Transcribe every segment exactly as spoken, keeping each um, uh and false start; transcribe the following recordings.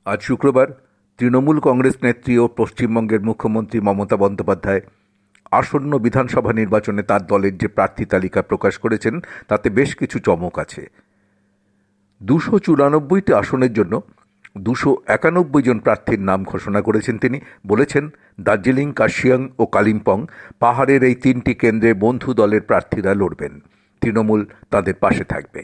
আজ শুক্রবার তৃণমূল কংগ্রেস নেত্রী ও পশ্চিমবঙ্গের মুখ্যমন্ত্রী মমতা বন্দ্যোপাধ্যায় আসন্ন বিধানসভা নির্বাচনে তার দলের যে প্রার্থী তালিকা প্রকাশ করেছেন তাতে বেশ কিছু চমক আছে। দুশো চুরানব্বইটি আসনের জন্য দুশো একানব্বই জন প্রার্থীর নাম ঘোষণা করেছেন তিনি। বলেছেন, দার্জিলিং, কার্শিয়াং ও কালিম্পং পাহাড়ের এই তিনটি কেন্দ্রে বন্ধু দলের প্রার্থীরা লড়বেন। তৃণমূল তাদের পাশে থাকবে।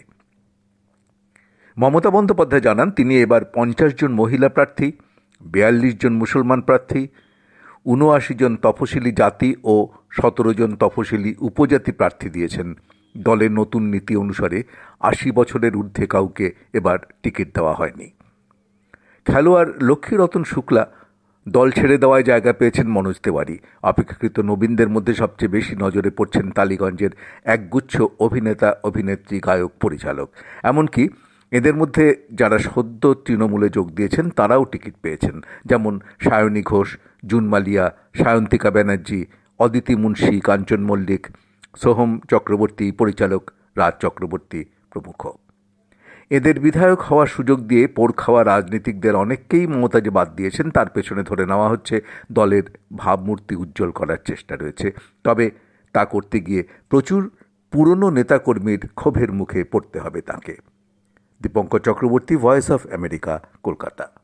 মমতা বন্দ্যোপাধ্যায় জানান, তিনি এবার পঞ্চাশ জন মহিলা প্রার্থী, বিয়াল্লিশ জন মুসলমান প্রার্থী, উনআশি জন তফসিলি জাতি ও সতেরো জন তফসিলি উপজাতি প্রার্থী দিয়েছেন। দলের নতুন নীতি অনুসারে আশি বছরের ঊর্ধ্বে কাউকে এবার টিকিট দেওয়া হয়নি। খেলোয়াড় লক্ষ্মীরতন শুক্লা দল ছেড়ে দেওয়ায় জায়গা পেয়েছেন মনোজ তেওয়ারি। অপেক্ষাকৃত নবীনদের মধ্যে সবচেয়ে বেশি নজরে পড়ছেন টালিগঞ্জের একগুচ্ছ অভিনেতা, অভিনেত্রী, গায়ক, পরিচালক। এমনকি এদের মধ্যে যারা সদ্য তৃণমূলে যোগ দিয়েছেন তারাও টিকিট পেয়েছেন, যেমন সায়নী ঘোষ, জুন মালিয়া, সায়ন্তিকা ব্যানার্জি, অদিতি মুন্সি, কাঞ্চন মল্লিক, সোহম চক্রবর্তী, পরিচালক রাজ চক্রবর্তী প্রমুখ। এদের বিধায়ক হওয়ার সুযোগ দিয়ে পোড় খাওয়া রাজনীতিকদের অনেককেই মমতা যে বাদ দিয়েছেন তার পেছনে ধরে নেওয়া হচ্ছে দলের ভাবমূর্তি উজ্জ্বল করার চেষ্টা রয়েছে। তবে তা করতে গিয়ে প্রচুর পুরনো নেতাকর্মীর ক্ষোভের মুখে পড়তে হবে তাঁকে। Dipankar Chakraborty, voice of America, Kolkata.